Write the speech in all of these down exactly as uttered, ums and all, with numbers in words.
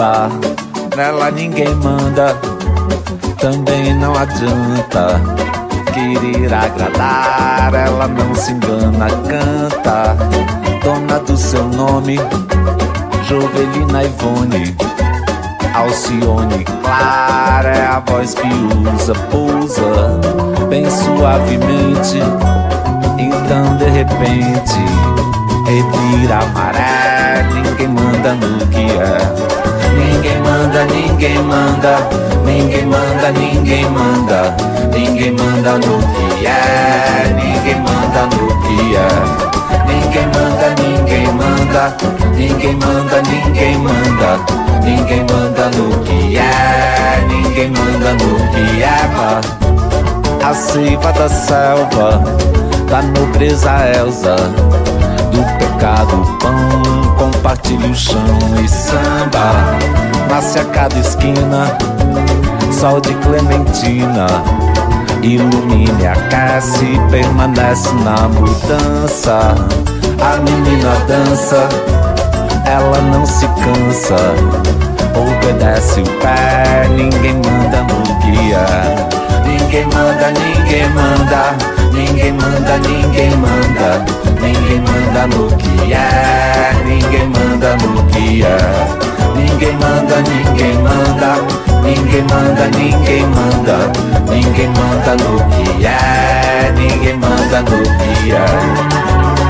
samba, nela ninguém manda, também não adianta querer agradar, ela não se engana, canta, dona do seu nome, Jovelina Ivone, Alcione Clara, é a voz que usa, pousa bem suavemente, então de repente revira a maré, ninguém manda no que é. Ninguém manda, ninguém manda, ninguém manda, ninguém manda, ninguém manda no que é, ninguém manda no que é. Ninguém manda, ninguém manda, ninguém manda, ninguém manda, ninguém manda no que é, ninguém manda no que é. A seiva da selva, da nobreza Elsa, do pecado pão, compartilha o chão e samba. Nasce a cada esquina, sol de clementina, ilumina e aquece, permanece na mudança. A menina dança, ela não se cansa, obedece o pé, ninguém manda no guia. Ninguém manda, ninguém manda, ninguém manda, ninguém manda, ninguém manda no que é, ninguém manda no que é. Ninguém manda, ninguém manda, ninguém manda, ninguém manda, ninguém manda no que é, ninguém manda no que é.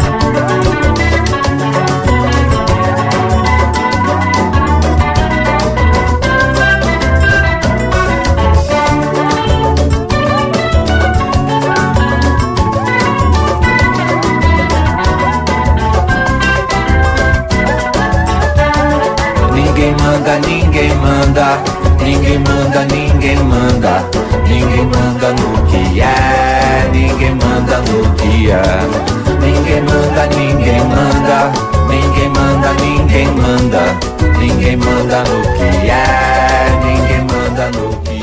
Ninguém manda, ninguém manda, ninguém manda, ninguém manda, ninguém manda no que é, ninguém manda no que é. Ninguém manda, ninguém manda, ninguém manda, ninguém manda, ninguém manda no que é, ninguém manda no que é.